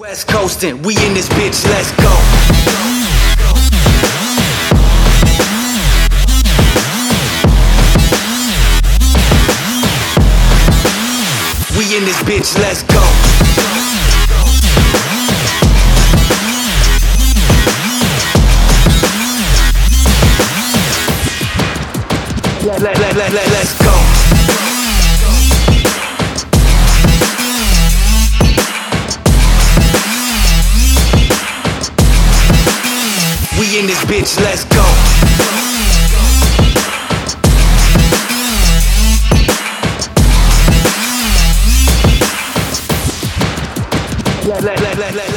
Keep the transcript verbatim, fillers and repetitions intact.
West coastin', we in this bitch, let's go. We in this bitch, let's go. Let, let, let, let, let, let's go. We in this bitch, let's go. Let, let, let, let, let.